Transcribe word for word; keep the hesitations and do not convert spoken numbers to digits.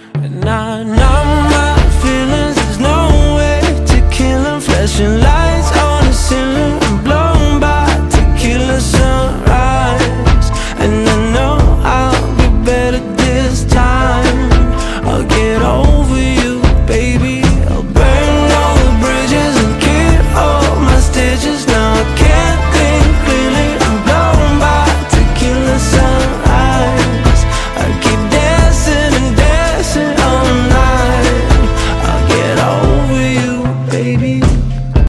And I numb my feelings, there's no way to kill them. Flashing lights